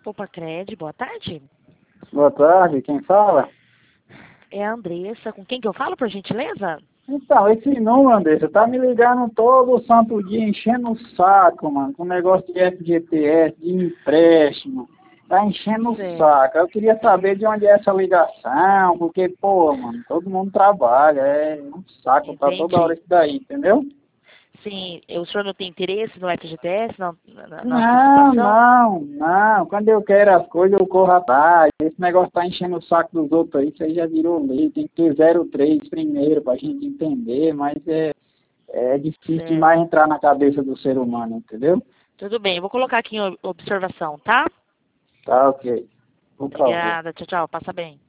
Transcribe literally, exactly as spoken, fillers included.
Popacred, boa tarde. Boa tarde, quem fala? É a Andressa. Com quem que eu falo, por gentileza? Então, esse número, Andressa, tá me ligando todo santo dia, enchendo o saco, mano, com negócio de F G T S, de empréstimo. Tá enchendo o Certo. saco. Eu queria saber de onde é essa ligação, porque, pô, mano, todo mundo trabalha, é um saco, tá toda hora Entendi. isso daí, entendeu? Sim, o senhor não tem interesse no F G T S, na, na, na Não, antecipação? não, não. Quando eu quero as coisas, eu corro atrás. Esse negócio tá enchendo o saco dos outros aí, isso aí já virou lei. Tem que ter zero três primeiro pra gente entender, mas é, é difícil Certo. demais entrar na cabeça do ser humano, entendeu? Tudo bem, eu vou colocar aqui em ob- observação, tá? Tá ok. Por favor. Obrigada, tchau, tchau, passa bem.